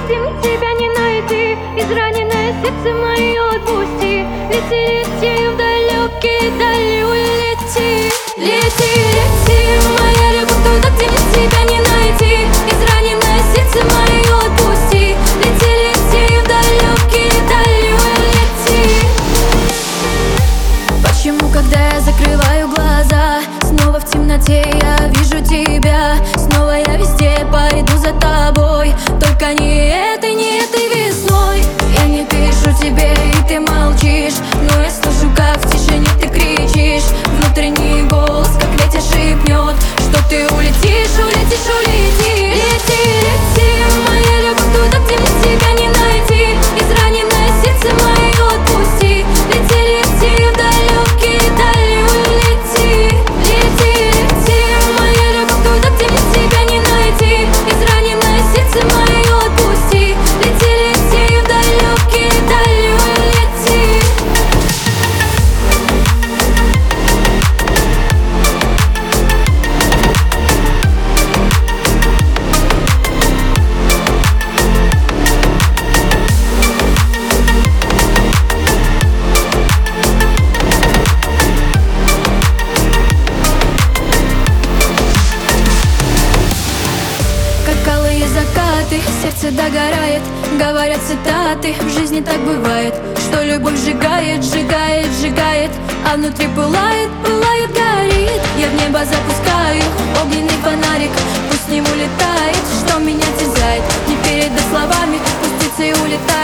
где мне тебя не найти? Израненное сердце мое отпусти. Лети, лети в далекие дали, улети. Лети, лети, моя любовь, туда, где мне тебя не найти. Израненное сердце мое отпусти. Лети, лети в далекие дали, улети. Почему, когда я закрываю глаза, снова в темноте я вижу тебя? Снова я везде пойду за тобой, только не этой весной. Я не пишу тебе, и ты молчишь, но я слышу, как в тишине ты кричишь. Внутренний голос, как ветер, шепнет, что ты улетишь, улетишь, улетишь. Лети, лети, моя любовь, туда, где мне тебя не найти. Израненное сердце мое отпусти. Лети, лети в далекие дали, улети. Лети, лети, моя любовь, туда, где мне тебя не найти. Израненное сердце мое отпусти. Лети, лети в далекие дали, улети. Как алые закаты, сердце догорает. Говорят цитаты, в жизни так бывает, что любовь сжигает, сжигает, сжигает, а внутри пылает, пылает, горит. Я в небо запускаю огненный фонарик, пусть с ним улетает, что меня терзает. Не передать словами, пусть птицей улетает.